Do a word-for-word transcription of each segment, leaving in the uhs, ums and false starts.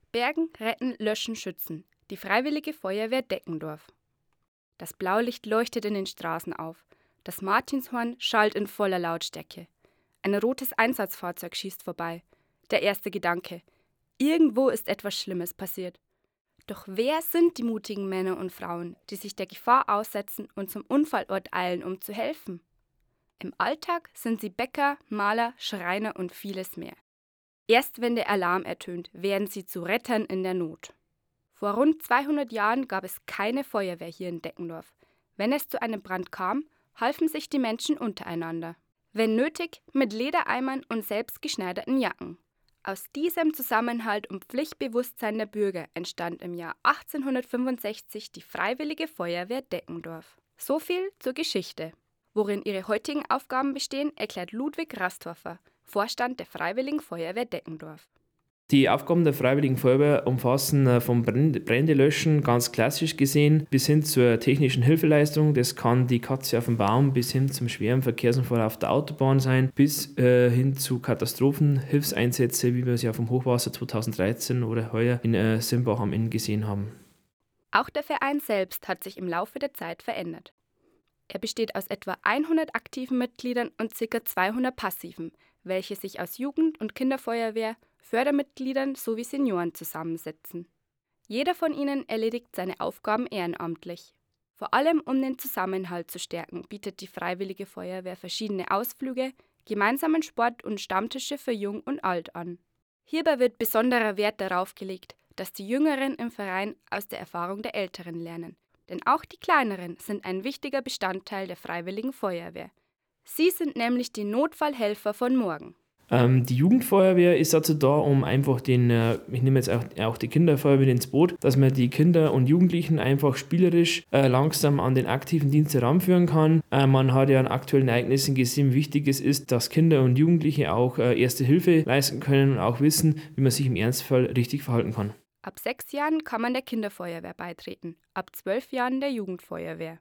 Bergen, retten, löschen, schützen. Die Freiwillige Feuerwehr Deckendorf. Das Blaulicht leuchtet in den Straßen auf. Das Martinshorn schallt in voller Lautstärke. Ein rotes Einsatzfahrzeug schießt vorbei. Der erste Gedanke: Irgendwo ist etwas Schlimmes passiert. Doch wer sind die mutigen Männer und Frauen, die sich der Gefahr aussetzen und zum Unfallort eilen, um zu helfen? Im Alltag sind sie Bäcker, Maler, Schreiner und vieles mehr. Erst wenn der Alarm ertönt, werden sie zu Rettern in der Not. Vor rund zweihundert Jahren gab es keine Feuerwehr hier in Deckendorf. Wenn es zu einem Brand kam, halfen sich die Menschen untereinander. Wenn nötig, mit Ledereimern und selbstgeschneiderten Jacken. Aus diesem Zusammenhalt und Pflichtbewusstsein der Bürger entstand im Jahr achtzehnhundertfünfundsechzig die Freiwillige Feuerwehr Deckendorf. So viel zur Geschichte. Worin ihre heutigen Aufgaben bestehen, erklärt Ludwig Rastorfer, Vorstand der Freiwilligen Feuerwehr Deckendorf. Die Aufgaben der Freiwilligen Feuerwehr umfassen vom Brändelöschen ganz klassisch gesehen bis hin zur technischen Hilfeleistung. Das kann die Katze auf dem Baum bis hin zum schweren Verkehrsunfall auf der Autobahn sein, bis äh, hin zu Katastrophenhilfseinsätze, wie wir sie auf dem Hochwasser zweitausenddreizehn oder heuer in äh, Simbach am Inn gesehen haben. Auch der Verein selbst hat sich im Laufe der Zeit verändert. Er besteht aus etwa hundert aktiven Mitgliedern und ca. zweihundert passiven, welche sich aus Jugend- und Kinderfeuerwehr, Fördermitgliedern sowie Senioren zusammensetzen. Jeder von ihnen erledigt seine Aufgaben ehrenamtlich. Vor allem um den Zusammenhalt zu stärken, bietet die Freiwillige Feuerwehr verschiedene Ausflüge, gemeinsamen Sport und Stammtische für Jung und Alt an. Hierbei wird besonderer Wert darauf gelegt, dass die Jüngeren im Verein aus der Erfahrung der Älteren lernen. Denn auch die Kleineren sind ein wichtiger Bestandteil der Freiwilligen Feuerwehr. Sie sind nämlich die Notfallhelfer von morgen. Ähm, die Jugendfeuerwehr ist dazu da, um einfach den, äh, ich nehme jetzt auch, auch die Kinderfeuerwehr ins Boot, dass man die Kinder und Jugendlichen einfach spielerisch äh, langsam an den aktiven Dienst heranführen kann. Äh, man hat ja an aktuellen Ereignissen gesehen, wie wichtig es ist, dass Kinder und Jugendliche auch äh, erste Hilfe leisten können und auch wissen, wie man sich im Ernstfall richtig verhalten kann. Ab sechs Jahren kann man der Kinderfeuerwehr beitreten, ab zwölf Jahren der Jugendfeuerwehr.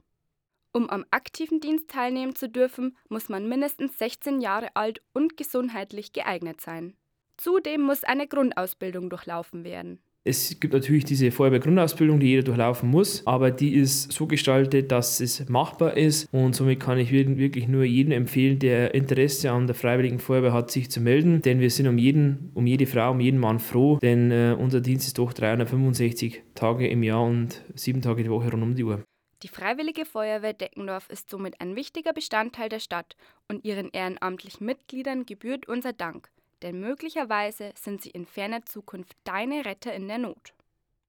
Um am aktiven Dienst teilnehmen zu dürfen, muss man mindestens sechzehn Jahre alt und gesundheitlich geeignet sein. Zudem muss eine Grundausbildung durchlaufen werden. Es gibt natürlich diese Feuerwehrgrundausbildung, die jeder durchlaufen muss, aber die ist so gestaltet, dass es machbar ist und somit kann ich wirklich nur jedem empfehlen, der Interesse an der Freiwilligen Feuerwehr hat, sich zu melden, denn wir sind um jeden, um jede Frau, um jeden Mann froh, denn äh, unser Dienst ist doch dreihundertfünfundsechzig Tage im Jahr und sieben Tage die Woche rund um die Uhr. Die Freiwillige Feuerwehr Deckendorf ist somit ein wichtiger Bestandteil der Stadt und ihren ehrenamtlichen Mitgliedern gebührt unser Dank, denn möglicherweise sind sie in ferner Zukunft deine Retter in der Not.